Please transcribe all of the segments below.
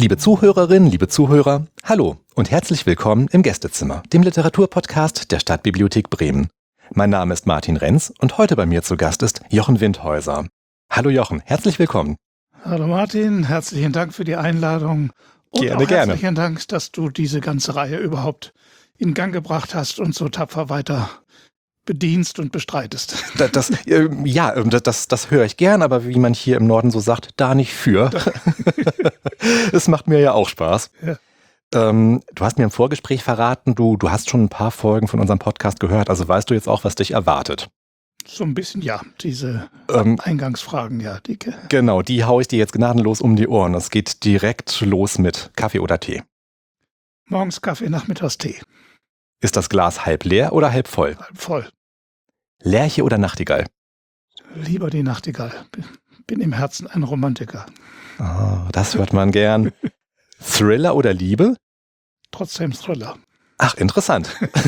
Liebe Zuhörerinnen, liebe Zuhörer, hallo und herzlich willkommen im Gästezimmer, dem Literaturpodcast der Stadtbibliothek Bremen. Mein Name ist Martin Renz und heute bei mir zu Gast ist Jochen Windhäuser. Hallo Jochen, herzlich willkommen. Hallo Martin, herzlichen Dank für die Einladung und Gerne. Herzlichen Dank, dass du diese ganze Reihe überhaupt in Gang gebracht hast und so tapfer weiter bedienst und bestreitest. Das höre ich gern, aber wie man hier im Norden so sagt, da nicht für. Es macht mir ja auch Spaß. Ja. Du hast mir im Vorgespräch verraten, du hast schon ein paar Folgen von unserem Podcast gehört, also weißt du jetzt auch, was dich erwartet. So ein bisschen, ja, diese Eingangsfragen, ja. Genau, die haue ich dir jetzt gnadenlos um die Ohren. Es geht direkt los mit Kaffee oder Tee. Morgens Kaffee, nachmittags Tee. Ist das Glas halb leer oder halb voll? Halb voll. Lerche oder Nachtigall? Lieber die Nachtigall. Bin im Herzen ein Romantiker. Oh, das hört man gern. Thriller oder Liebe? Trotzdem Thriller. Ach, interessant.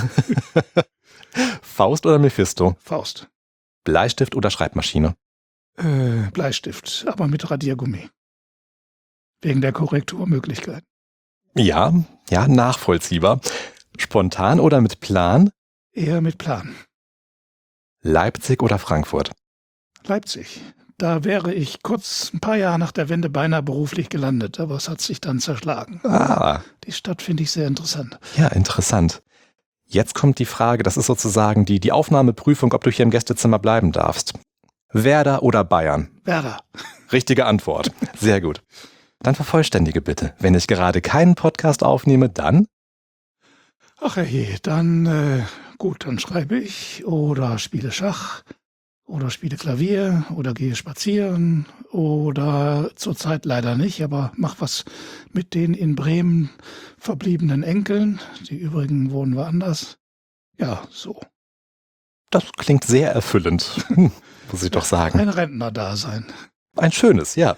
Faust oder Mephisto? Faust. Bleistift oder Schreibmaschine? Bleistift, aber mit Radiergummi. Wegen der Korrekturmöglichkeit. Ja, nachvollziehbar. Spontan oder mit Plan? Eher mit Plan. Leipzig oder Frankfurt? Leipzig. Da wäre ich kurz ein paar Jahre nach der Wende beinahe beruflich gelandet, aber es hat sich dann zerschlagen. Ah. Die Stadt finde ich sehr interessant. Ja, interessant. Jetzt kommt die Frage, das ist sozusagen die Aufnahmeprüfung, ob du hier im Gästezimmer bleiben darfst. Werder oder Bayern? Werder. Richtige Antwort. Sehr gut. Dann vervollständige bitte. Wenn ich gerade keinen Podcast aufnehme, dann? Ach je, dann dann schreibe ich oder spiele Schach oder spiele Klavier oder gehe spazieren oder zurzeit leider nicht, aber mach was mit den in Bremen verbliebenen Enkeln. Die übrigen wohnen woanders. Ja, so. Das klingt sehr erfüllend, muss ich doch sagen. Ein Rentner-Dasein. Ein schönes, ja.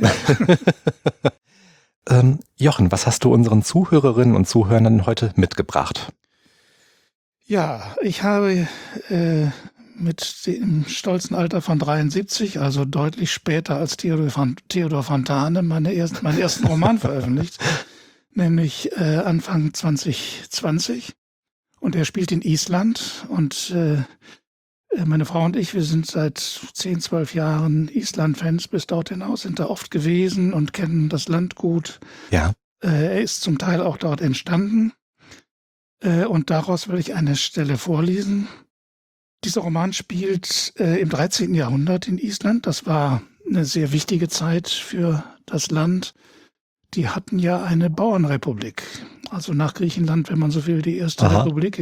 Jochen, was hast du unseren Zuhörerinnen und Zuhörern heute mitgebracht? Ja, ich habe mit dem stolzen Alter von 73, also deutlich später als Theodor Fontane, meinen ersten Roman veröffentlicht, nämlich Anfang 2020. Und er spielt in Island und meine Frau und ich, wir sind seit 10, 12 Jahren Island-Fans bis dort hinaus, sind da oft gewesen und kennen das Land gut. Ja. Er ist zum Teil auch dort entstanden. Und daraus will ich eine Stelle vorlesen. Dieser Roman spielt im 13. Jahrhundert in Island. Das war eine sehr wichtige Zeit für das Land. Die hatten ja eine Bauernrepublik. Also nach Griechenland, wenn man so will, die erste Republik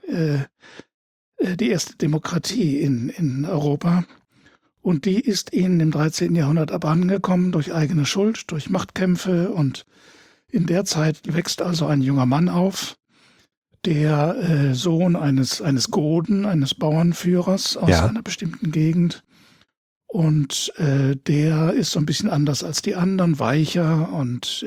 die erste Demokratie in Europa. Und die ist ihnen im 13. Jahrhundert abhandengekommen durch eigene Schuld, durch Machtkämpfe. Und in der Zeit wächst also ein junger Mann auf, der Sohn eines Goden, eines Bauernführers aus einer bestimmten Gegend. Und der ist so ein bisschen anders als die anderen, weicher und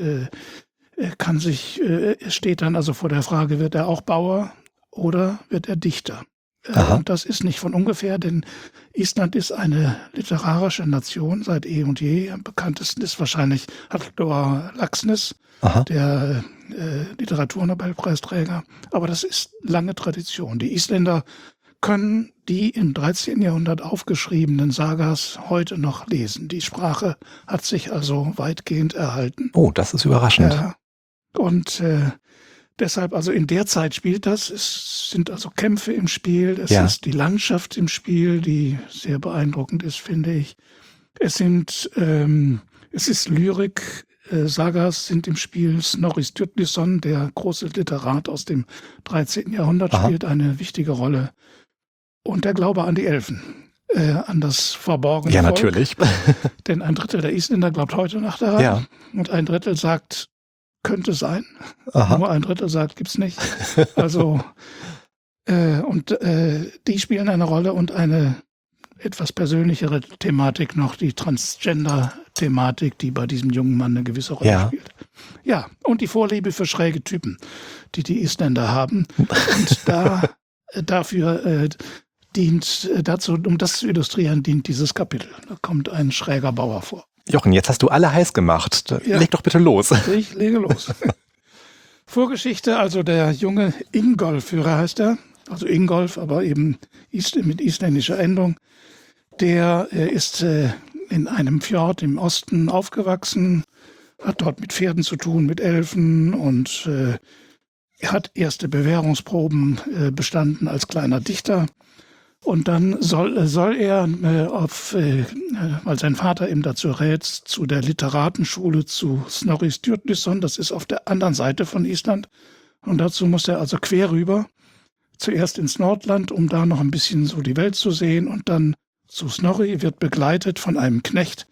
er steht dann also vor der Frage, wird er auch Bauer oder wird er Dichter? Und das ist nicht von ungefähr, denn Island ist eine literarische Nation seit eh und je. Am bekanntesten ist wahrscheinlich Halldór Laxness, der Literaturnobelpreisträger. Aber das ist lange Tradition. Die Isländer können die im 13. Jahrhundert aufgeschriebenen Sagas heute noch lesen. Die Sprache hat sich also weitgehend erhalten. Oh, das ist überraschend. Und deshalb, also in der Zeit spielt das. Es sind also Kämpfe im Spiel. Es ist die Landschaft im Spiel, die sehr beeindruckend ist, finde ich. Es ist Lyrik. Sagas sind im Spiel. Snorri Sturluson, der große Literat aus dem 13. Jahrhundert, spielt eine wichtige Rolle. Und der Glaube an die Elfen, an das verborgene Volk. Natürlich. Denn ein Drittel der Isländer glaubt heute noch daran. Ja. Und ein Drittel sagt, könnte sein. Nur ein Drittel sagt, gibt's nicht. Also, die spielen eine Rolle und eine etwas persönlichere Thematik noch, die Transgender-Thematik, die bei diesem jungen Mann eine gewisse Rolle spielt. Ja, und die Vorliebe für schräge Typen, die Isländer haben. Und dafür dient dazu, um das zu illustrieren, dient dieses Kapitel. Da kommt ein schräger Bauer vor. Jochen, jetzt hast du alle heiß gemacht. Ja. Leg doch bitte los. Ich lege los. Vorgeschichte, also der junge Ingolfur heißt er, also Ingolf, aber eben mit isländischer Endung. Der ist in einem Fjord im Osten aufgewachsen, hat dort mit Pferden zu tun, mit Elfen und hat erste Bewährungsproben bestanden als kleiner Dichter. Und dann soll er, weil sein Vater ihm dazu rät, zu der Literatenschule zu Snorri Sturluson, das ist auf der anderen Seite von Island. Und dazu muss er also quer rüber, zuerst ins Nordland, um da noch ein bisschen so die Welt zu sehen, und dann zu Snorri, wird begleitet von einem Knecht,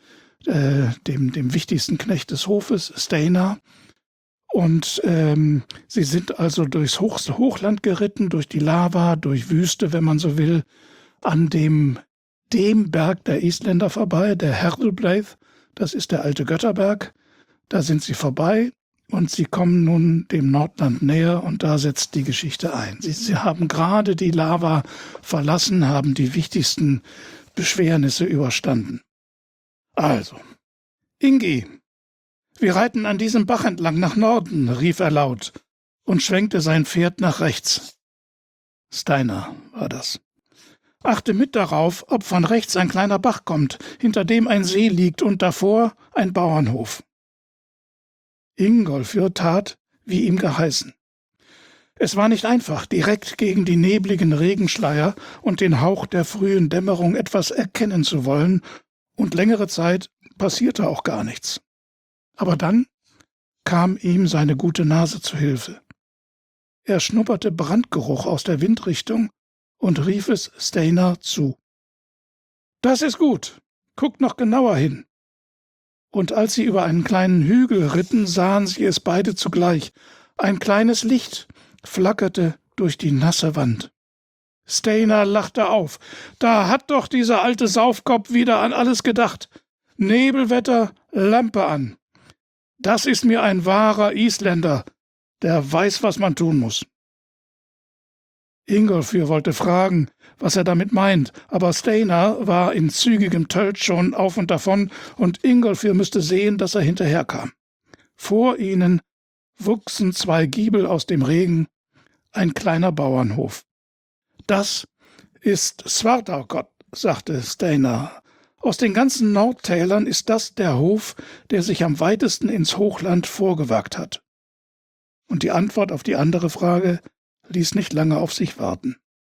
dem wichtigsten Knecht des Hofes, Steinar. Und sie sind also durchs Hochland geritten, durch die Lava, durch Wüste, wenn man so will, an dem Berg der Isländer vorbei, der Herðubreið, das ist der alte Götterberg. Da sind sie vorbei und sie kommen nun dem Nordland näher und da setzt die Geschichte ein. Sie haben gerade die Lava verlassen, haben die wichtigsten Beschwernisse überstanden. Also, Ingi, wir reiten an diesem Bach entlang nach Norden, rief er laut und schwenkte sein Pferd nach rechts. Steinar war das. Achte mit darauf, ob von rechts ein kleiner Bach kommt, hinter dem ein See liegt und davor ein Bauernhof. Ingolfur tat, wie ihm geheißen. Es war nicht einfach, direkt gegen die nebligen Regenschleier und den Hauch der frühen Dämmerung etwas erkennen zu wollen, und längere Zeit passierte auch gar nichts. Aber dann kam ihm seine gute Nase zu Hilfe. Er schnupperte Brandgeruch aus der Windrichtung und rief es Steinar zu. »Das ist gut, guckt noch genauer hin.« Und als sie über einen kleinen Hügel ritten, sahen sie es beide zugleich. Ein kleines Licht flackerte durch die nasse Wand. Steinar lachte auf. Da hat doch dieser alte Saufkopf wieder an alles gedacht. Nebelwetter, Lampe an. Das ist mir ein wahrer Isländer, der weiß, was man tun muss. Ingolfur wollte fragen, was er damit meint, aber Steinar war in zügigem Tölt schon auf und davon, und Ingolfur müsste sehen, dass er hinterherkam. Vor ihnen wuchsen 2 Giebel aus dem Regen, ein kleiner Bauernhof. »Das ist Svartágott«, sagte Steinar. »Aus den ganzen Nordtälern ist das der Hof, der sich am weitesten ins Hochland vorgewagt hat.« Und die Antwort auf die andere Frage ließ nicht lange auf sich warten.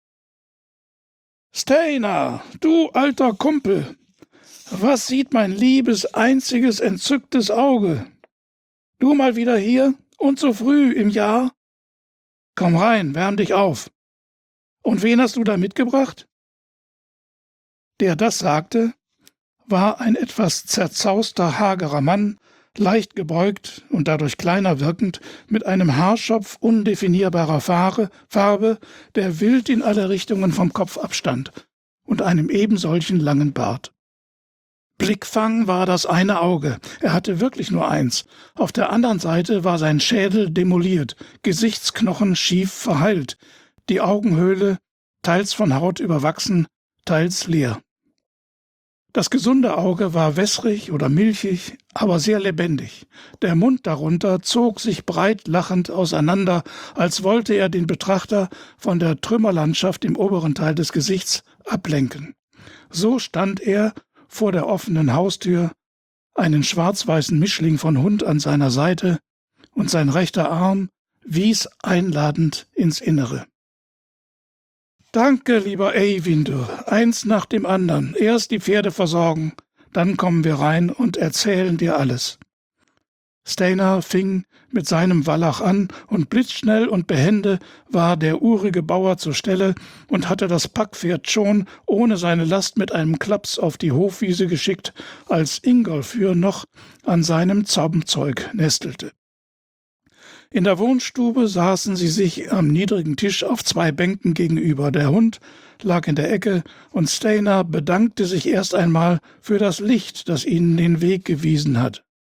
»Steinar, du alter Kumpel, was sieht mein liebes, einziges, entzücktes Auge? Du mal wieder hier und so früh im Jahr? Komm rein, wärm dich auf. Und wen hast du da mitgebracht?« Der das sagte, war ein etwas zerzauster, hagerer Mann, leicht gebeugt und dadurch kleiner wirkend, mit einem Haarschopf undefinierbarer Farbe, der wild in alle Richtungen vom Kopf abstand, und einem ebensolchen langen Bart. Blickfang war das eine Auge, er hatte wirklich nur eins. Auf der anderen Seite war sein Schädel demoliert, Gesichtsknochen schief verheilt, die Augenhöhle teils von Haut überwachsen, teils leer. Das gesunde Auge war wässrig oder milchig, aber sehr lebendig. Der Mund darunter zog sich breit lachend auseinander, als wollte er den Betrachter von der Trümmerlandschaft im oberen Teil des Gesichts ablenken. So stand er vor der offenen Haustür, einen schwarz-weißen Mischling von Hund an seiner Seite, und sein rechter Arm wies einladend ins Innere. »Danke, lieber Eyvindur, eins nach dem anderen. Erst die Pferde versorgen, dann kommen wir rein und erzählen dir alles.« Steinar fing mit seinem Wallach an, und blitzschnell und behende war der urige Bauer zur Stelle und hatte das Packpferd schon ohne seine Last mit einem Klaps auf die Hofwiese geschickt, als Ingolfur noch an seinem Zaumzeug nestelte. In der Wohnstube saßen sie sich am niedrigen Tisch auf 2 Bänken gegenüber. Der Hund lag in der Ecke, und Steinar bedankte sich erst einmal für das Licht, das ihnen den Weg gewiesen hat.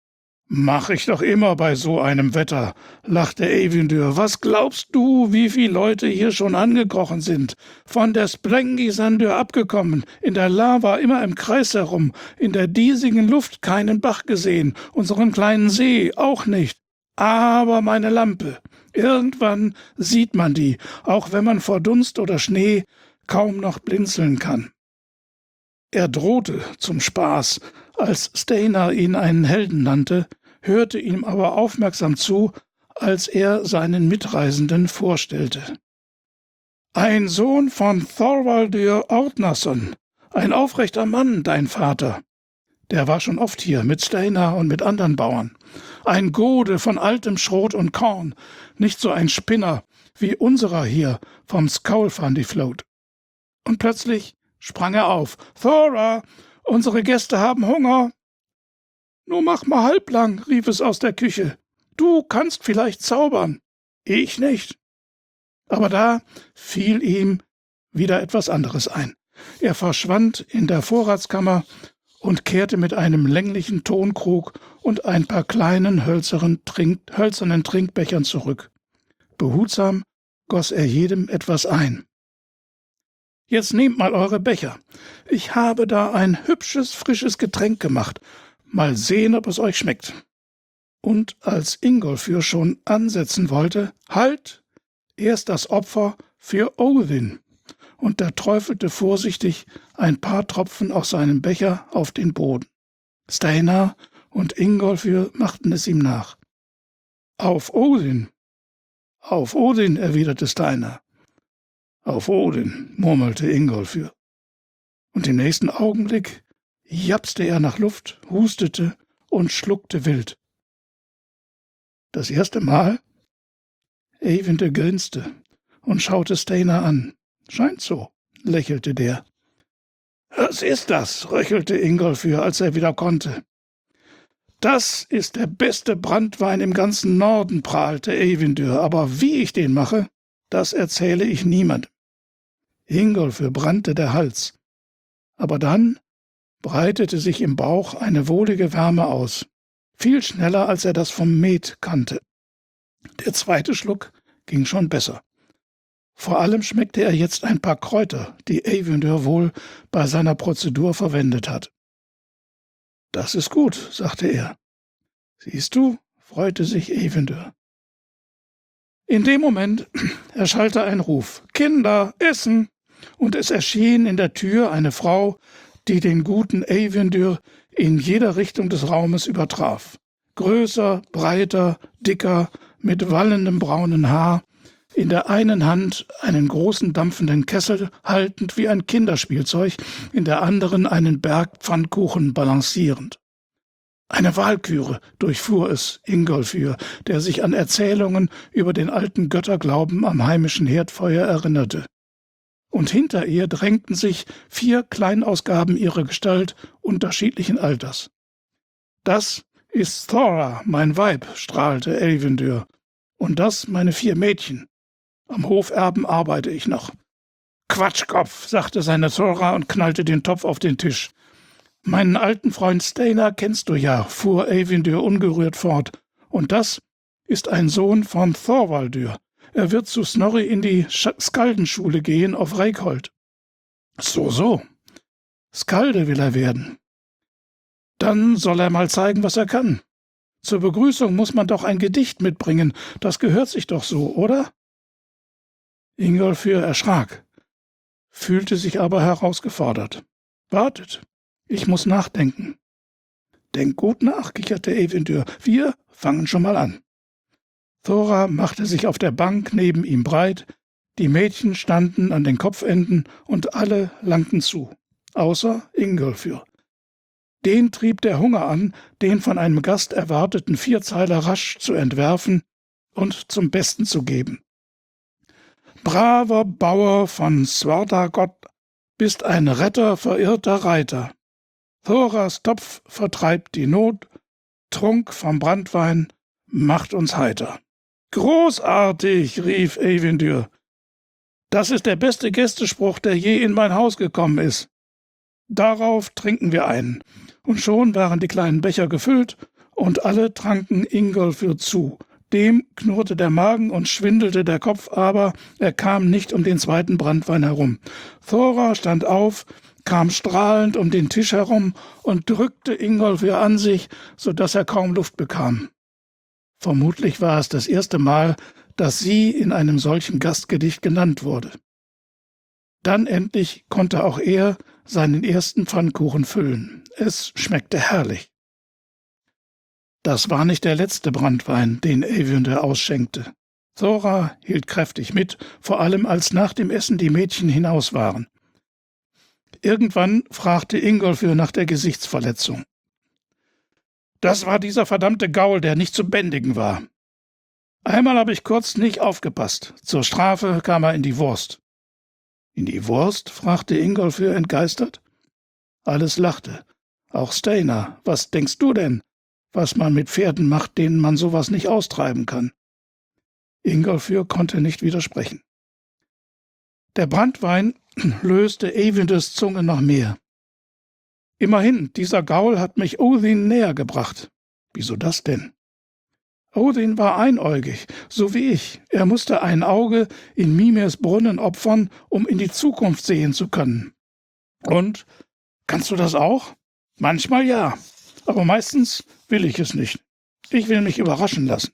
»Mach ich doch immer bei so einem Wetter«, lachte Eyvindur. »Was glaubst du, wie viele Leute hier schon angekrochen sind? Von der Sprengisandur abgekommen, in der Lava immer im Kreis herum, in der diesigen Luft keinen Bach gesehen, unseren kleinen See auch nicht. Aber meine Lampe, irgendwann sieht man die, auch wenn man vor Dunst oder Schnee kaum noch blinzeln kann.« Er drohte zum Spaß, als Steinar ihn einen Helden nannte, hörte ihm aber aufmerksam zu, als er seinen Mitreisenden vorstellte. »Ein Sohn von Thorvaldur Árnason, ein aufrechter Mann, dein Vater. Der war schon oft hier, mit Steinar und mit anderen Bauern. Ein Gode von altem Schrot und Korn, nicht so ein Spinner wie unserer hier vom Skáldfandiflót.« Und plötzlich sprang er auf. »Thora, unsere Gäste haben Hunger!« »Nur mach mal halblang«, rief es aus der Küche. »Du kannst vielleicht zaubern, ich nicht.« Aber da fiel ihm wieder etwas anderes ein. Er verschwand in der Vorratskammer und kehrte mit einem länglichen Tonkrug und ein paar kleinen hölzernen Trinkbechern zurück. Behutsam goss er jedem etwas ein. »Jetzt nehmt mal eure Becher. Ich habe da ein hübsches, frisches Getränk gemacht. Mal sehen, ob es euch schmeckt.« Und als Ingolfur schon ansetzen wollte, »Halt! Erst das Opfer für Óðinn!« Und er träufelte vorsichtig ein paar Tropfen aus seinem Becher auf den Boden. Steinar und Ingolfur machten es ihm nach. »Auf Óðinn!« »Auf Óðinn«, erwiderte Steinar. »Auf Óðinn«, murmelte Ingolfur. Und im nächsten Augenblick japste er nach Luft, hustete und schluckte wild. Das erste Mal? Eyvindur grinste und schaute Steinar an. »Scheint so«, lächelte der. »Was ist das?«, röchelte Ingolfur, als er wieder konnte. »Das ist der beste Branntwein im ganzen Norden«, prahlte Eyvindur, »aber wie ich den mache, das erzähle ich niemandem.« Ingolfur brannte der Hals. Aber dann breitete sich im Bauch eine wohlige Wärme aus, viel schneller, als er das vom Met kannte. Der zweite Schluck ging schon besser. Vor allem schmeckte er jetzt ein paar Kräuter, die Eyvindur wohl bei seiner Prozedur verwendet hat. »Das ist gut«, sagte er. »Siehst du«, freute sich Eyvindur. In dem Moment erschallte ein Ruf: »Kinder, essen!« Und es erschien in der Tür eine Frau, die den guten Eyvindur in jeder Richtung des Raumes übertraf. Größer, breiter, dicker, mit wallendem braunen Haar, in der einen Hand einen großen dampfenden Kessel haltend wie ein Kinderspielzeug, in der anderen einen Berg Pfannkuchen balancierend. Eine Walküre durchfuhr es Ingolfur, der sich an Erzählungen über den alten Götterglauben am heimischen Herdfeuer erinnerte. Und hinter ihr drängten sich 4 Kleinausgaben ihrer Gestalt unterschiedlichen Alters. »Das ist Thora, mein Weib«, strahlte Eyvindur. »Und das meine 4 Mädchen. Am Hoferben arbeite ich noch.« »Quatschkopf«, sagte seine Thora und knallte den Topf auf den Tisch. »Meinen alten Freund Steinar kennst du ja«, fuhr Eyvindur ungerührt fort. »Und das ist ein Sohn von Thorvaldur. Er wird zu Snorri in die Skaldenschule gehen auf Reykholt.« »So. Skalde will er werden. Dann soll er mal zeigen, was er kann. Zur Begrüßung muss man doch ein Gedicht mitbringen. Das gehört sich doch so, oder?« Ingolfur erschrak, fühlte sich aber herausgefordert. »Wartet, ich muss nachdenken.« »Denk gut nach«, kicherte Eyvindur. »Wir fangen schon mal an.« Thora machte sich auf der Bank neben ihm breit, die Mädchen standen an den Kopfenden und alle langten zu, außer Ingolfur. Den trieb der Hunger an, den von einem Gast erwarteten Vierzeiler rasch zu entwerfen und zum Besten zu geben. »Braver Bauer von Svartalfheim, bist ein Retter verirrter Reiter. Thoras Topf vertreibt die Not, Trunk vom Branntwein macht uns heiter.« »Großartig«, rief Eyvindur. »Das ist der beste Gästespruch, der je in mein Haus gekommen ist. Darauf trinken wir einen.« Und schon waren die kleinen Becher gefüllt und alle tranken Ingolfur zu. Dem knurrte der Magen und schwindelte der Kopf, aber er kam nicht um den zweiten Branntwein herum. Thora stand auf, kam strahlend um den Tisch herum und drückte Ingolfur an sich, so dass er kaum Luft bekam. Vermutlich war es das erste Mal, dass sie in einem solchen Gastgedicht genannt wurde. Dann endlich konnte auch er seinen ersten Pfannkuchen füllen. Es schmeckte herrlich. Das war nicht der letzte Branntwein, den Eyvindur ausschenkte. Thora hielt kräftig mit, vor allem als nach dem Essen die Mädchen hinaus waren. Irgendwann fragte Ingolfur nach der Gesichtsverletzung. »Das war dieser verdammte Gaul, der nicht zu bändigen war. Einmal habe ich kurz nicht aufgepasst. Zur Strafe kam er in die Wurst.« »In die Wurst?« fragte Ingolfur entgeistert. Alles lachte. Auch Steinar. »Was denkst du denn, was man mit Pferden macht, denen man sowas nicht austreiben kann?« Ingolfur konnte nicht widersprechen. Der Branntwein löste Eyvindurs Zunge noch mehr. »Immerhin, dieser Gaul hat mich Odin näher gebracht.« »Wieso das denn?« »Odin war einäugig, so wie ich. Er musste ein Auge in Mimirs Brunnen opfern, um in die Zukunft sehen zu können.« »Und? Kannst du das auch?« »Manchmal ja, aber meistens will ich es nicht. Ich will mich überraschen lassen.«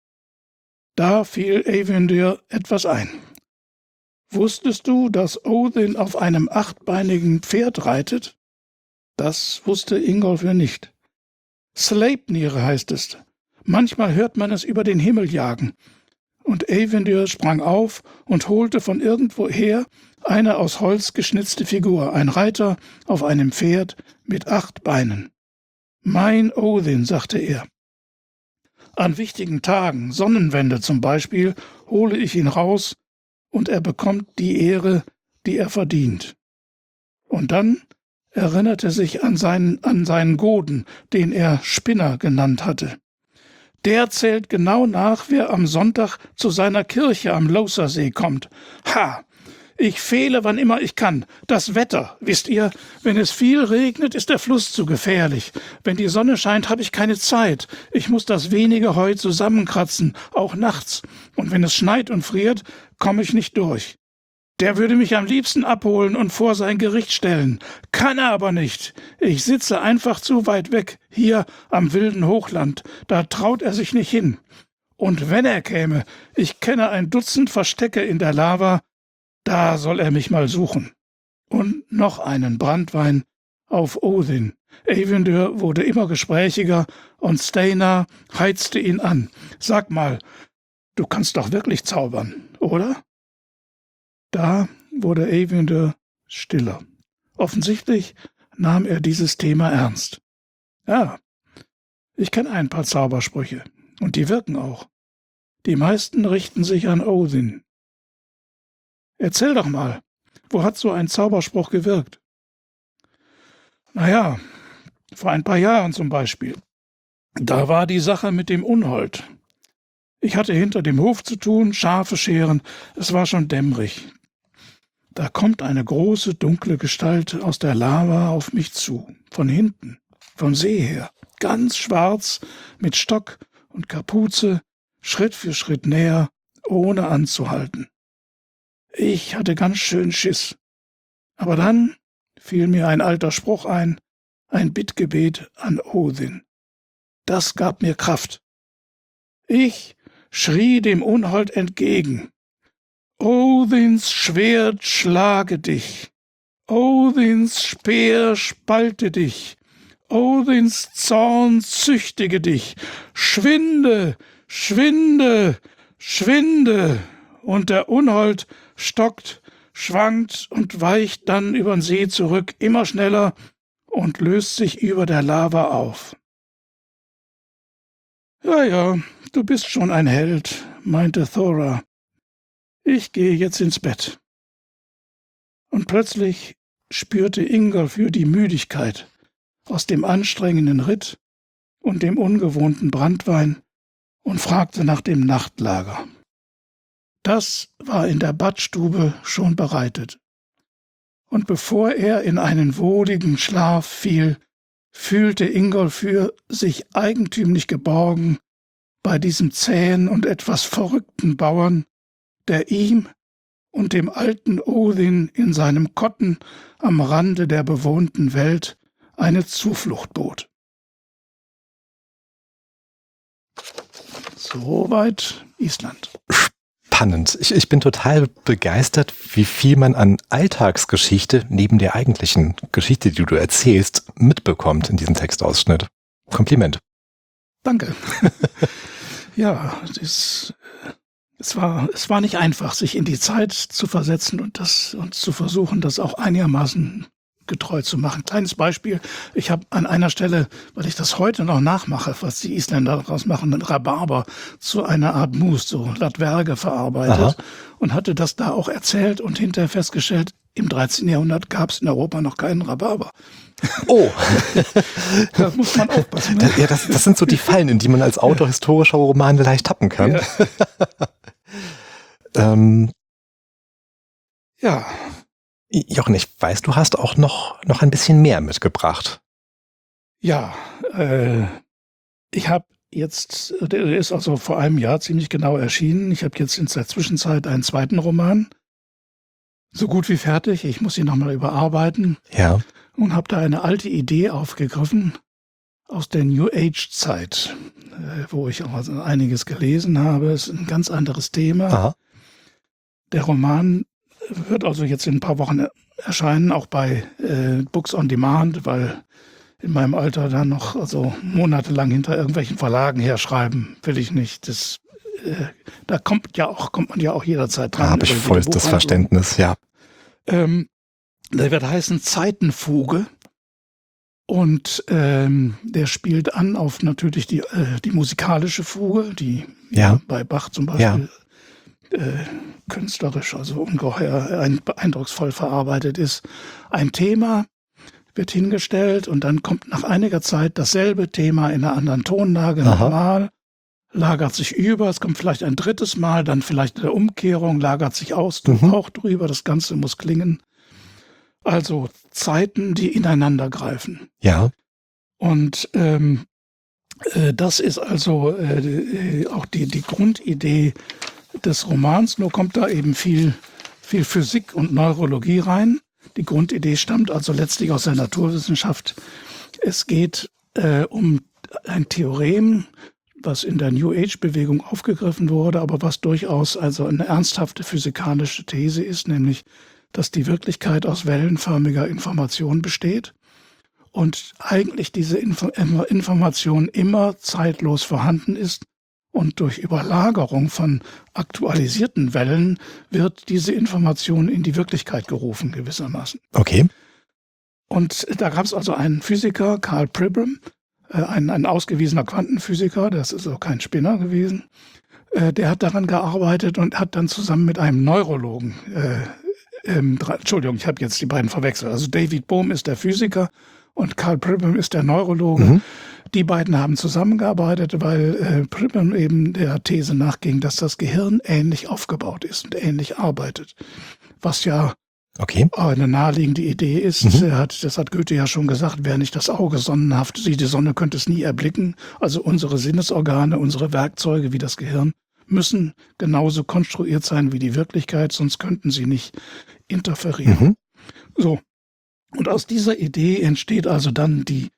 Da fiel Eyvindur etwas ein. »Wusstest du, dass Odin auf einem 8-beinigen Pferd reitet?« Das wusste Ingolfur nicht. »Sleipnir heißt es. Manchmal hört man es über den Himmel jagen.« Und Eyvindur sprang auf und holte von irgendwoher eine aus Holz geschnitzte Figur, ein Reiter auf einem Pferd mit 8 Beinen. »Mein Odin«, sagte er. »An wichtigen Tagen, Sonnenwende zum Beispiel, hole ich ihn raus, und er bekommt die Ehre, die er verdient.« Und dann erinnerte sich an seinen Goden, den er Spinner genannt hatte. Der zählt genau nach, wer am Sonntag zu seiner Kirche am Lausersee kommt. Ha! Ich fehle, wann immer ich kann. Das Wetter, wisst ihr, wenn es viel regnet, ist der Fluss zu gefährlich. Wenn die Sonne scheint, habe ich keine Zeit. Ich muss das wenige Heu zusammenkratzen, auch nachts. Und wenn es schneit und friert, komme ich nicht durch. Der würde mich am liebsten abholen und vor sein Gericht stellen. Kann er aber nicht. Ich sitze einfach zu weit weg, hier am wilden Hochland. Da traut er sich nicht hin. Und wenn er käme, ich kenne ein Dutzend Verstecke in der Lava, da soll er mich mal suchen. Und noch einen Branntwein auf Odin. Eyvindur wurde immer gesprächiger und Steinar heizte ihn an. »Sag mal, du kannst doch wirklich zaubern, oder?« Da wurde Eyvindur stiller. Offensichtlich nahm er dieses Thema ernst. »Ja, ich kenne ein paar Zaubersprüche, und die wirken auch. Die meisten richten sich an Odin. Erzähl doch mal, wo hat so ein Zauberspruch gewirkt?« »Naja, vor ein paar Jahren zum Beispiel. Da war die Sache mit dem Unhold. Ich hatte hinter dem Hof zu tun, Schafe scheren, es war schon dämmerig. Da kommt eine große, dunkle Gestalt aus der Lava auf mich zu, von hinten, vom See her, ganz schwarz, mit Stock und Kapuze, Schritt für Schritt näher, ohne anzuhalten. Ich hatte ganz schön Schiss. Aber dann fiel mir ein alter Spruch ein Bittgebet an Odin. Das gab mir Kraft. Ich schrie dem Unhold entgegen: »Odins Schwert schlage dich, Odins Speer spalte dich, Odins Zorn züchtige dich, schwinde, schwinde, schwinde!« Und der Unhold stockt, schwankt und weicht dann übern See zurück, immer schneller, und löst sich über der Lava auf. »Ja, du bist schon ein Held«, meinte Thora. »Ich gehe jetzt ins Bett.« Und plötzlich spürte Ingolfur die Müdigkeit aus dem anstrengenden Ritt und dem ungewohnten Branntwein und fragte nach dem Nachtlager. Das war in der Badstube schon bereitet. Und bevor er in einen wohligen Schlaf fiel, fühlte Ingolf sich eigentümlich geborgen bei diesem zähen und etwas verrückten Bauern, der ihm und dem alten Odin in seinem Kotten am Rande der bewohnten Welt eine Zuflucht bot. Soweit Island. Spannend. Ich bin total begeistert, wie viel man an Alltagsgeschichte neben der eigentlichen Geschichte, die du erzählst, mitbekommt in diesem Textausschnitt. Kompliment. Danke. Ja, es war nicht einfach, sich in die Zeit zu versetzen und zu versuchen, das auch einigermaßen getreu zu machen. Kleines Beispiel, ich habe an einer Stelle, weil ich das heute noch nachmache, was die Isländer daraus machen, einen Rhabarber zu einer Art Mousse, so Latwerge verarbeitet. Aha. Und hatte das da auch erzählt und hinterher festgestellt, im 13. Jahrhundert gab es in Europa noch keinen Rhabarber. Oh. Da muss man aufpassen. Ne? Ja, das sind so die Fallen, in die man als Autor historischer Romane leicht tappen kann. Ja. Ja. Jochen, ich weiß, du hast auch noch ein bisschen mehr mitgebracht. Ja, ich habe jetzt, der ist also vor einem Jahr ziemlich genau erschienen. Ich habe jetzt in der Zwischenzeit einen zweiten Roman, so gut wie fertig. Ich muss ihn nochmal überarbeiten. Ja. Und habe da eine alte Idee aufgegriffen aus der New Age-Zeit, wo ich auch also einiges gelesen habe. Es ist ein ganz anderes Thema. Aha. Der Roman wird also jetzt in ein paar Wochen erscheinen, auch bei Books on Demand, weil in meinem Alter dann noch also monatelang hinter irgendwelchen Verlagen herschreiben will ich nicht. Da kommt man ja auch jederzeit dran. Da habe ich vollstes Verständnis, ja. Der wird heißen Zeitenfuge und der spielt an auf natürlich die musikalische Fuge, die ja bei Bach zum Beispiel künstlerisch, also ungeheuer eindrucksvoll verarbeitet ist. Ein Thema wird hingestellt und dann kommt nach einiger Zeit dasselbe Thema in einer anderen Tonlage nochmal, lagert sich über, es kommt vielleicht ein drittes Mal, dann vielleicht eine Umkehrung, lagert sich aus, auch drüber, das Ganze muss klingen. Also Zeiten, die ineinander greifen. Ja. Und das ist also auch die Grundidee des Romans, nur kommt da eben viel Physik und Neurologie rein. Die Grundidee stammt also letztlich aus der Naturwissenschaft. Es geht um ein Theorem, was in der New Age-Bewegung aufgegriffen wurde, aber was durchaus also eine ernsthafte physikalische These ist, nämlich, dass die Wirklichkeit aus wellenförmiger Information besteht und eigentlich diese Information immer zeitlos vorhanden ist. Und durch Überlagerung von aktualisierten Wellen wird diese Information in die Wirklichkeit gerufen, gewissermaßen. Okay. Und da gab es also einen Physiker, Karl Pribram, ein ausgewiesener Quantenphysiker, das ist auch kein Spinner gewesen, der hat daran gearbeitet und hat dann zusammen mit einem Neurologen, Entschuldigung, ich habe jetzt die beiden verwechselt, also David Bohm ist der Physiker und Karl Pribram ist der Neurologe. Mhm. Die beiden haben zusammengearbeitet, weil Pribram eben der These nachging, dass das Gehirn ähnlich aufgebaut ist und ähnlich arbeitet. Was ja eine naheliegende Idee ist. Mhm. Das hat Goethe ja schon gesagt, wer nicht das Auge sonnenhaft sieht, die Sonne könnte es nie erblicken. Also unsere Sinnesorgane, unsere Werkzeuge wie das Gehirn müssen genauso konstruiert sein wie die Wirklichkeit, sonst könnten sie nicht interferieren. Mhm. So. Und aus dieser Idee entsteht also dann die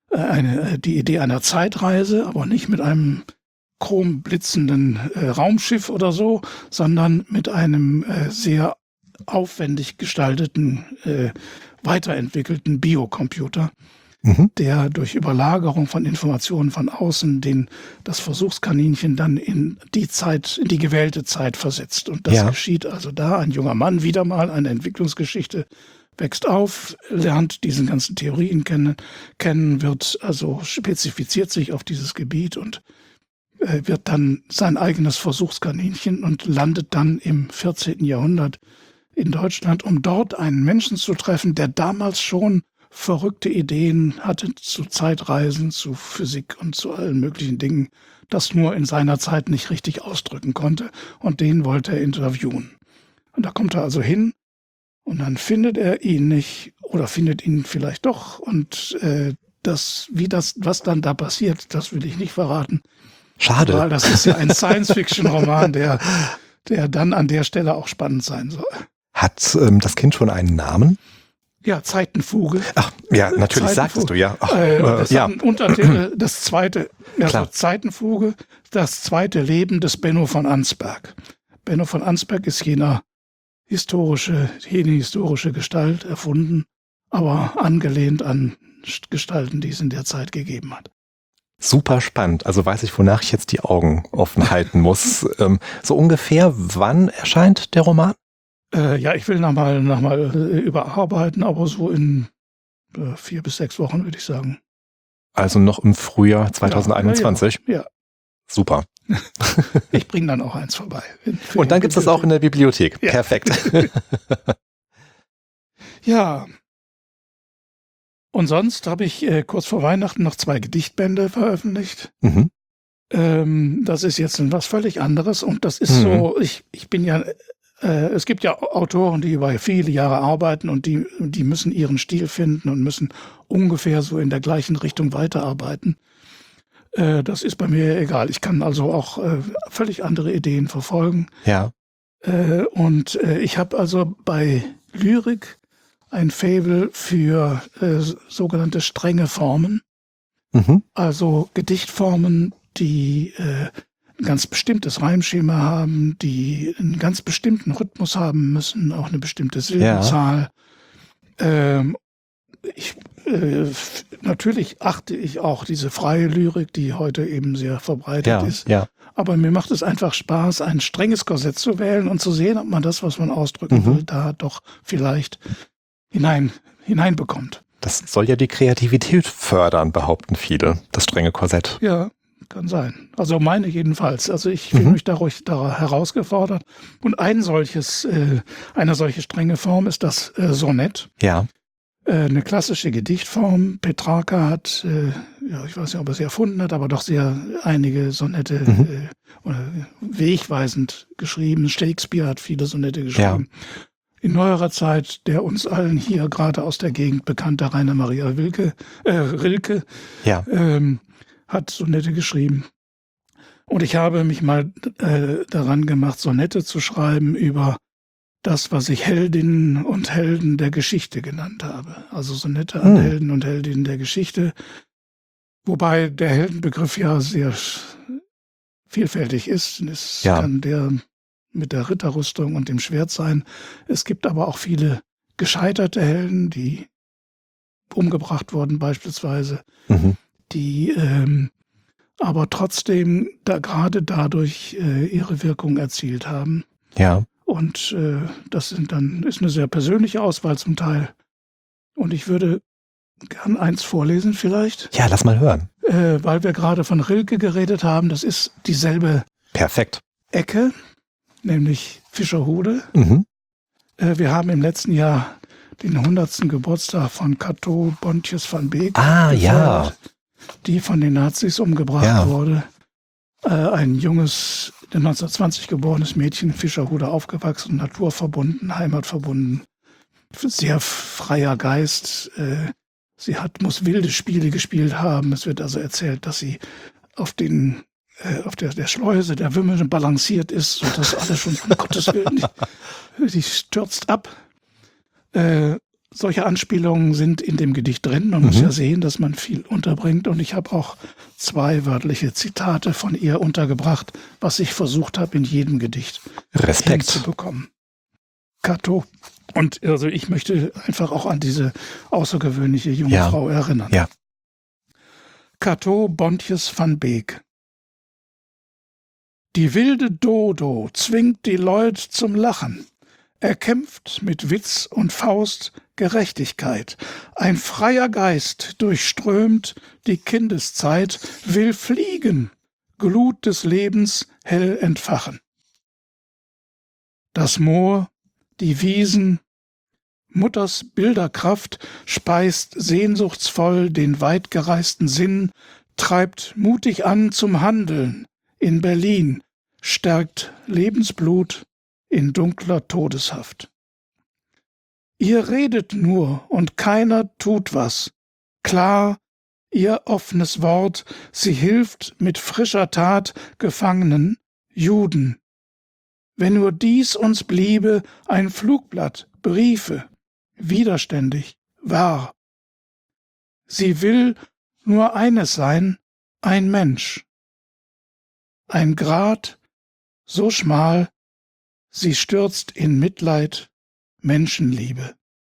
Idee einer Zeitreise, aber nicht mit einem chromblitzenden Raumschiff oder so, sondern mit einem sehr aufwendig gestalteten, weiterentwickelten Biocomputer, der durch Überlagerung von Informationen von außen das Versuchskaninchen dann in die gewählte Zeit versetzt. Und das geschieht also da. Ein junger Mann, wieder mal eine Entwicklungsgeschichte, wächst auf, lernt diesen ganzen Theorien kennen, wird also spezifiziert sich auf dieses Gebiet und wird dann sein eigenes Versuchskaninchen und landet dann im 14. Jahrhundert in Deutschland, um dort einen Menschen zu treffen, der damals schon verrückte Ideen hatte zu Zeitreisen, zu Physik und zu allen möglichen Dingen, das nur in seiner Zeit nicht richtig ausdrücken konnte. Und den wollte er interviewen. Und da kommt er also hin und dann findet er ihn nicht oder findet ihn vielleicht doch. Und was dann da passiert, das will ich nicht verraten. Schade. Weil das ist ja ein Science-Fiction-Roman, der dann an der Stelle auch spannend sein soll. Hat das Kind schon einen Namen? Ja, Zeitenfuge. Ach, ja, natürlich sagtest du, ja. Ach, das ja. hat einen Untertitel, das zweite, Klar. Zeitenfuge, das zweite Leben des Benno von Ansberg. Benno von Ansberg ist jene historische Gestalt erfunden, aber angelehnt an Gestalten, die es in der Zeit gegeben hat. Super spannend. Also weiß ich, wonach ich jetzt die Augen offen halten muss. So ungefähr, wann erscheint der Roman? Ja, ich will noch mal überarbeiten, aber so in 4 bis 6 Wochen, würde ich sagen. Also noch im Frühjahr 2021? Ja. Super. Ich bringe dann auch eins vorbei. Und dann gibt es das auch in der Bibliothek. Ja. Perfekt. Ja. Und sonst habe ich kurz vor Weihnachten noch 2 Gedichtbände veröffentlicht. Mhm. Das ist jetzt was völlig anderes und das ist so, ich bin ja, es gibt ja Autoren, die über viele Jahre arbeiten und die müssen ihren Stil finden und müssen ungefähr so in der gleichen Richtung weiterarbeiten. Das ist bei mir egal. Ich kann also auch völlig andere Ideen verfolgen. Ja. Und ich habe also bei Lyrik ein Faible für sogenannte strenge Formen. Mhm. Also Gedichtformen, die ein ganz bestimmtes Reimschema haben, die einen ganz bestimmten Rhythmus haben müssen, auch eine bestimmte Silbenzahl. Ja. Natürlich achte ich auch diese freie Lyrik, die heute eben sehr verbreitet ist. Ja. Aber mir macht es einfach Spaß, ein strenges Korsett zu wählen und zu sehen, ob man das, was man ausdrücken will, da doch vielleicht hineinbekommt. Das soll ja die Kreativität fördern, behaupten viele, das strenge Korsett. Ja, kann sein. Also meine jedenfalls. Also ich fühle mich dadurch herausgefordert. Und eine solche strenge Form ist das Sonett. Ja. Eine klassische Gedichtform. Petrarca hat, ich weiß nicht, ob er sie erfunden hat, aber doch einige Sonette wegweisend geschrieben. Shakespeare hat viele Sonette geschrieben. Ja. In neuerer Zeit der uns allen hier gerade aus der Gegend bekannte Rainer Maria Rilke hat Sonette geschrieben. Und ich habe mich mal daran gemacht, Sonette zu schreiben über das, was ich Heldinnen und Helden der Geschichte genannt habe. Also Sonette an Helden und Heldinnen der Geschichte. Wobei der Heldenbegriff ja sehr vielfältig ist. Es kann der mit der Ritterrüstung und dem Schwert sein. Es gibt aber auch viele gescheiterte Helden, die umgebracht wurden beispielsweise, die aber trotzdem gerade dadurch ihre Wirkung erzielt haben. Ja. Und das ist eine sehr persönliche Auswahl zum Teil. Und ich würde gern eins vorlesen vielleicht. Ja, lass mal hören. Weil wir gerade von Rilke geredet haben, das ist dieselbe Perfekt. Ecke, nämlich Fischerhude. Wir haben im letzten Jahr den 100. Geburtstag von Cato Bontjes van Beek gefeiert, die von den Nazis umgebracht wurde. Ein junges, 1920 geborenes Mädchen, Fischerhude aufgewachsen, naturverbunden, heimatverbunden, sehr freier Geist. Sie muss wilde Spiele gespielt haben. Es wird also erzählt, dass sie auf der Schleuse der Wümme balanciert ist und das alles schon, um Gottes Willen, die stürzt ab. Solche Anspielungen sind in dem Gedicht drin. Man muss ja sehen, dass man viel unterbringt. Und ich habe auch 2 wörtliche Zitate von ihr untergebracht, was ich versucht habe, in jedem Gedicht hinzubekommen. Cato. Und also ich möchte einfach auch an diese außergewöhnliche junge Frau erinnern. Ja. Cato Bontjes van Beek. Die wilde Dodo zwingt die Leut zum Lachen. Er kämpft mit Witz und Faust Gerechtigkeit. Ein freier Geist durchströmt die Kindeszeit, will fliegen, Glut des Lebens hell entfachen. Das Moor, die Wiesen, Mutters Bilderkraft speist sehnsuchtsvoll den weitgereisten Sinn, treibt mutig an zum Handeln in Berlin, stärkt Lebensblut in dunkler Todeshaft. Ihr redet nur und keiner tut was. Klar, ihr offenes Wort, sie hilft mit frischer Tat Gefangenen, Juden. Wenn nur dies uns bliebe, ein Flugblatt, Briefe, widerständig, wahr. Sie will nur eines sein, ein Mensch. Ein Grat, so schmal, sie stürzt in Mitleid, Menschenliebe.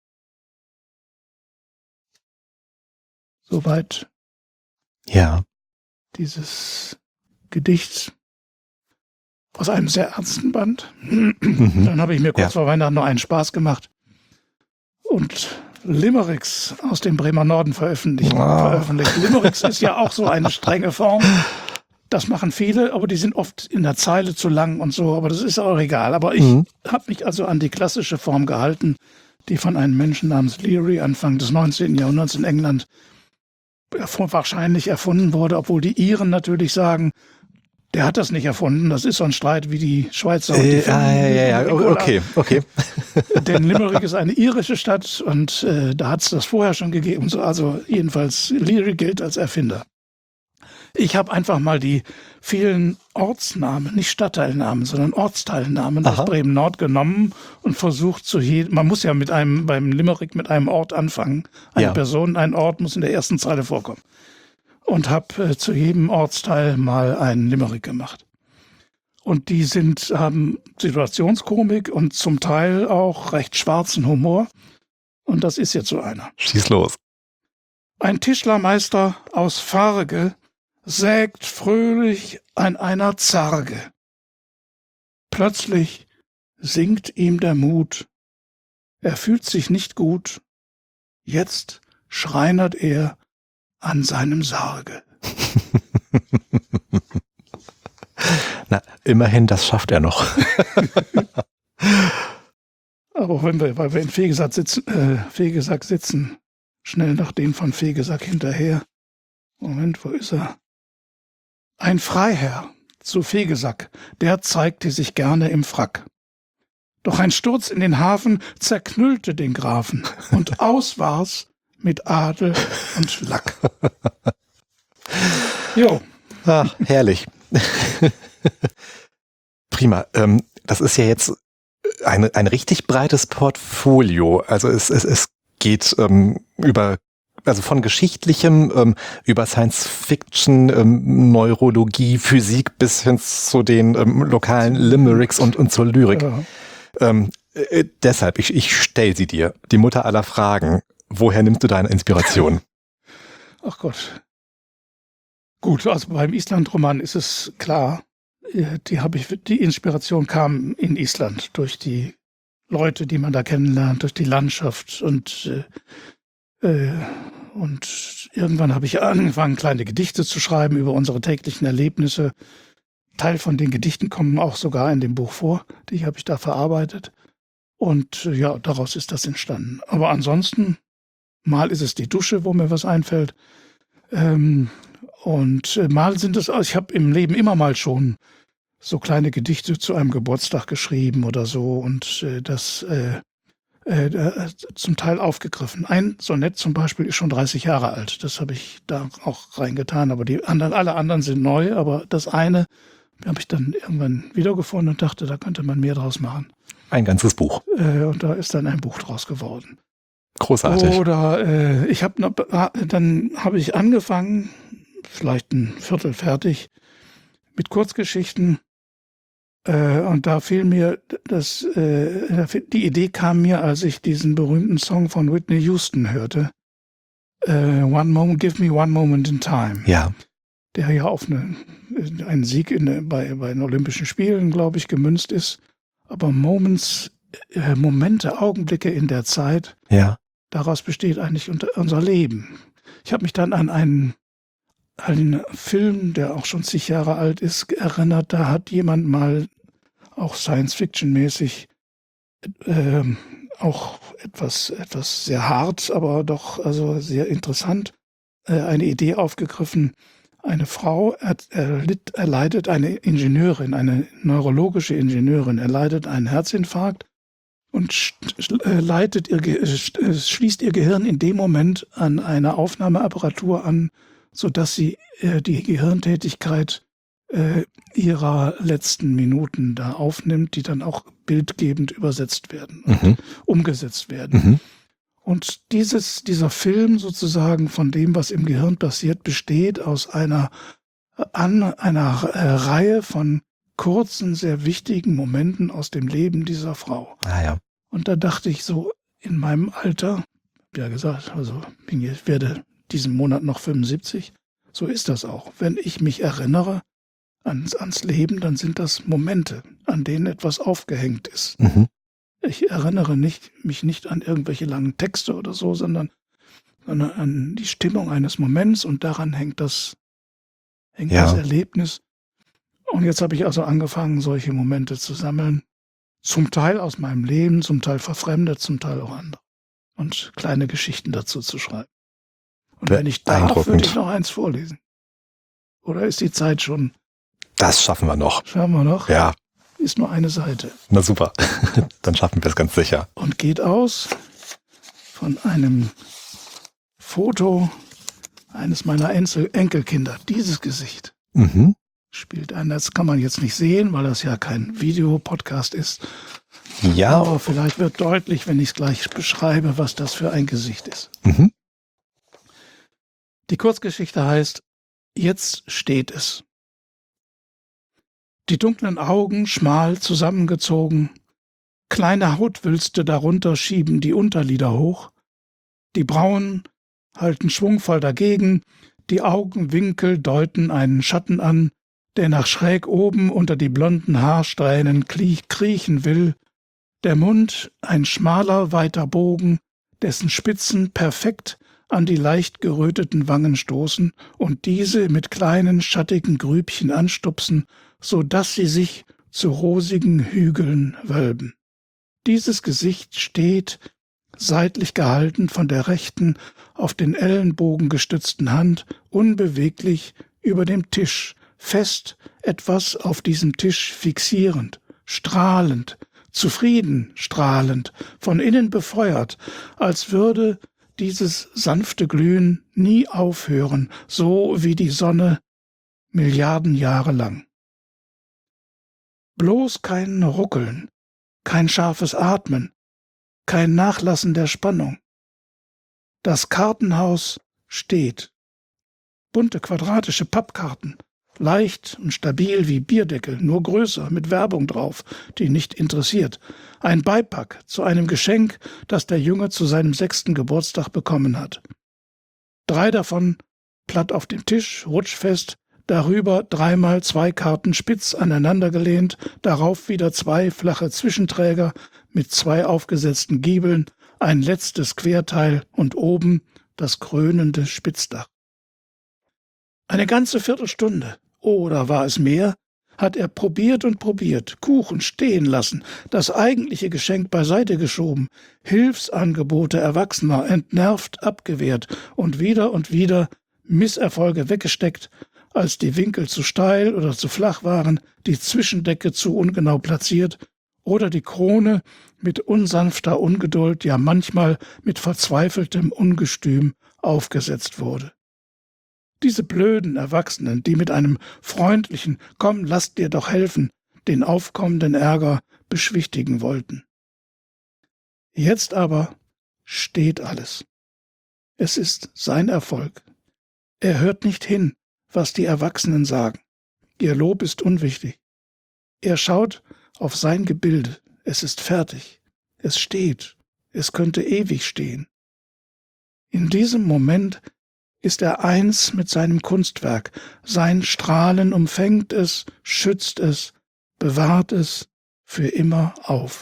Soweit Ja. dieses Gedicht aus einem sehr ernsten Band. Mhm. Dann habe ich mir kurz Ja. vor Weihnachten noch einen Spaß gemacht und Limericks aus dem Bremer Norden veröffentlicht. Limericks ist ja auch so eine strenge Form. Das machen viele, aber die sind oft in der Zeile zu lang und so, aber das ist auch egal. Aber ich habe mich also an die klassische Form gehalten, die von einem Menschen namens Leary Anfang des 19. Jahrhunderts in England wahrscheinlich erfunden wurde, obwohl die Iren natürlich sagen, der hat das nicht erfunden. Das ist so ein Streit wie die Schweizer und die Finnen. Okay. Denn Limerick ist eine irische Stadt und da hat es das vorher schon gegeben. Also jedenfalls Leary gilt als Erfinder. Ich habe einfach mal die vielen Ortsnamen, nicht Stadtteilnamen, sondern Ortsteilnamen aus Bremen-Nord genommen und versucht man muss ja beim Limerick mit einem Ort anfangen. Eine Person, ein Ort muss in der ersten Zeile vorkommen. Und habe zu jedem Ortsteil mal einen Limerick gemacht. Und die haben Situationskomik und zum Teil auch recht schwarzen Humor. Und das ist jetzt so einer. Schieß los. Ein Tischlermeister aus Farge sägt fröhlich an einer Zarge. Plötzlich sinkt ihm der Mut. Er fühlt sich nicht gut. Jetzt schreinert er an seinem Sarge. Na, immerhin, das schafft er noch. Aber weil wir in Fegesack sitzen, schnell nach dem von Fegesack hinterher. Moment, wo ist er? Ein Freiherr zu Fegesack, der zeigte sich gerne im Frack. Doch ein Sturz in den Hafen zerknüllte den Grafen und aus war's mit Adel und Lack. Jo. Ach, herrlich. Prima. Das ist ja jetzt ein richtig breites Portfolio. Also es geht also von Geschichtlichem über Science Fiction, Neurologie, Physik bis hin zu den lokalen Limericks und zur Lyrik. Ja. Deshalb, ich stelle sie dir, die Mutter aller Fragen. Woher nimmst du deine Inspiration? Ach Gott. Gut, also beim Island-Roman ist es klar, die Inspiration kam in Island durch die Leute, die man da kennenlernt, durch die Landschaft und irgendwann habe ich angefangen, kleine Gedichte zu schreiben über unsere täglichen Erlebnisse. Teil von den Gedichten kommen auch sogar in dem Buch vor, die habe ich da verarbeitet. Und ja, daraus ist das entstanden. Aber ansonsten, mal ist es die Dusche, wo mir was einfällt. Und mal sind es, ich habe im Leben immer mal schon so kleine Gedichte zu einem Geburtstag geschrieben oder so und das zum Teil aufgegriffen. Ein Sonett zum Beispiel ist schon 30 Jahre alt. Das habe ich da auch reingetan. Aber alle anderen sind neu. Aber das eine habe ich dann irgendwann wiedergefunden und dachte, da könnte man mehr draus machen. Ein ganzes Buch. Und da ist dann ein Buch draus geworden. Großartig. Oder dann habe ich angefangen, vielleicht ein Viertel fertig, mit Kurzgeschichten. Und da fiel mir die Idee kam mir, als ich diesen berühmten Song von Whitney Houston hörte. Give me one moment in time. Ja. Der ja auf einen Sieg bei den Olympischen Spielen, glaube ich, gemünzt ist. Aber Momente, Augenblicke in der Zeit, daraus besteht eigentlich unser Leben. Ich habe mich dann an einen Film, der auch schon zig Jahre alt ist, erinnert. Da hat jemand mal auch Science-Fiction-mäßig auch etwas sehr hart, aber doch also sehr interessant, eine Idee aufgegriffen. Eine Frau erleidet, eine Ingenieurin, eine neurologische Ingenieurin, erleidet einen Herzinfarkt und schließt ihr Gehirn in dem Moment an eine Aufnahmeapparatur an, sodass sie die Gehirntätigkeit ihrer letzten Minuten da aufnimmt, die dann auch bildgebend übersetzt werden und umgesetzt werden. Mhm. Und dieser Film sozusagen von dem, was im Gehirn passiert, besteht aus einer Reihe von kurzen, sehr wichtigen Momenten aus dem Leben dieser Frau. Ah ja. Und da dachte ich so, in meinem Alter, ja gesagt, also ich werde diesen Monat noch 75, so ist das auch. Wenn ich mich erinnere ans Leben, dann sind das Momente, an denen etwas aufgehängt ist. Mhm. Ich erinnere mich nicht an irgendwelche langen Texte oder so, sondern an die Stimmung eines Moments und daran hängt das Erlebnis. Und jetzt habe ich also angefangen, solche Momente zu sammeln. Zum Teil aus meinem Leben, zum Teil verfremdet, zum Teil auch andere. Und kleine Geschichten dazu zu schreiben. Und wenn ich darf, würde ich noch eins vorlesen. Oder ist die Zeit schon? Das schaffen wir noch. Schaffen wir noch? Ja. Ist nur eine Seite. Na super. Dann schaffen wir es ganz sicher. Und geht aus von einem Foto eines meiner Enkelkinder. Dieses Gesicht spielt ein. Das kann man jetzt nicht sehen, weil das ja kein Videopodcast ist. Ja. Aber vielleicht wird deutlich, wenn ich es gleich beschreibe, was das für ein Gesicht ist. Mhm. Die Kurzgeschichte heißt Jetzt steht es. Die dunklen Augen schmal zusammengezogen, kleine Hautwülste darunter schieben die Unterlider hoch, die Brauen halten schwungvoll dagegen, die Augenwinkel deuten einen Schatten an, der nach schräg oben unter die blonden Haarsträhnen kriechen will, der Mund ein schmaler, weiter Bogen, dessen Spitzen perfekt an die leicht geröteten Wangen stoßen und diese mit kleinen, schattigen Grübchen anstupsen, so dass sie sich zu rosigen Hügeln wölben. Dieses Gesicht steht, seitlich gehalten von der rechten, auf den Ellenbogen gestützten Hand, unbeweglich über dem Tisch, fest etwas auf diesem Tisch fixierend, strahlend, zufrieden strahlend, von innen befeuert, als würde dieses sanfte Glühen nie aufhören, so wie die Sonne Milliarden Jahre lang. Bloß kein Ruckeln, kein scharfes Atmen, kein Nachlassen der Spannung. Das Kartenhaus steht. Bunte quadratische Pappkarten, leicht und stabil wie Bierdeckel, nur größer, mit Werbung drauf, die nicht interessiert. Ein Beipack zu einem Geschenk, das der Junge zu seinem 6. Geburtstag bekommen hat. 3 davon platt auf dem Tisch, rutschfest, darüber 3x 2 Karten spitz aneinandergelehnt, darauf wieder 2 flache Zwischenträger mit 2 aufgesetzten Giebeln, ein letztes Querteil und oben das krönende Spitzdach. Eine ganze Viertelstunde, oder war es mehr, hat er probiert und probiert, Kuchen stehen lassen, das eigentliche Geschenk beiseite geschoben, Hilfsangebote Erwachsener entnervt abgewehrt und wieder Misserfolge weggesteckt, als die Winkel zu steil oder zu flach waren, die Zwischendecke zu ungenau platziert oder die Krone mit unsanfter Ungeduld, ja manchmal mit verzweifeltem Ungestüm aufgesetzt wurde. Diese blöden Erwachsenen, die mit einem freundlichen »Komm, lass dir doch helfen« den aufkommenden Ärger beschwichtigen wollten. Jetzt aber steht alles. Es ist sein Erfolg. Er hört nicht hin, was die Erwachsenen sagen. Ihr Lob ist unwichtig. Er schaut auf sein Gebilde. Es ist fertig. Es steht. Es könnte ewig stehen. In diesem Moment ist er eins mit seinem Kunstwerk. Sein Strahlen umfängt es, schützt es, bewahrt es für immer auf.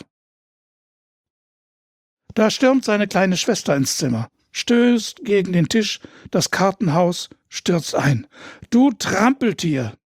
Da stürmt seine kleine Schwester ins Zimmer, stößt gegen den Tisch, das Kartenhaus stürzt ein. »Du Trampeltier!«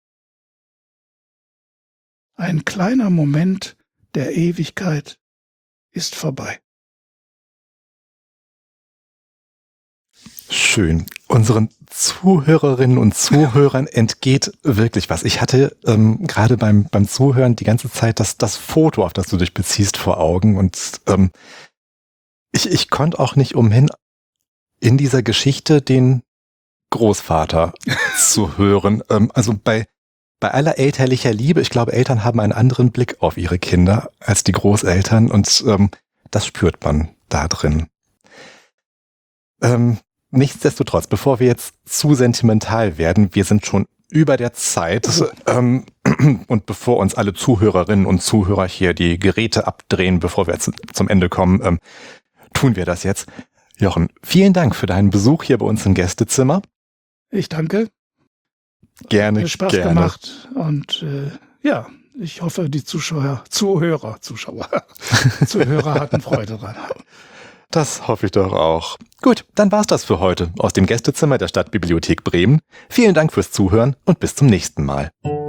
Ein kleiner Moment der Ewigkeit ist vorbei. Schön. Unseren Zuhörerinnen und Zuhörern entgeht wirklich was. Ich hatte gerade beim Zuhören die ganze Zeit das Foto, auf das du dich beziehst, vor Augen. Und ich konnte auch nicht umhin, in dieser Geschichte den Großvater zu hören. Also bei aller elterlicher Liebe, ich glaube, Eltern haben einen anderen Blick auf ihre Kinder als die Großeltern. Und das spürt man da drin. Nichtsdestotrotz, bevor wir jetzt zu sentimental werden, wir sind schon über der Zeit und bevor uns alle Zuhörerinnen und Zuhörer hier die Geräte abdrehen, bevor wir jetzt zum Ende kommen, tun wir das jetzt. Jochen, vielen Dank für deinen Besuch hier bei uns im Gästezimmer. Ich danke. Gerne, Hat mir Spaß gemacht und ich hoffe, die Zuhörer hatten Freude dran. Das hoffe ich doch auch. Gut, dann war's das für heute aus dem Gästezimmer der Stadtbibliothek Bremen. Vielen Dank fürs Zuhören und bis zum nächsten Mal.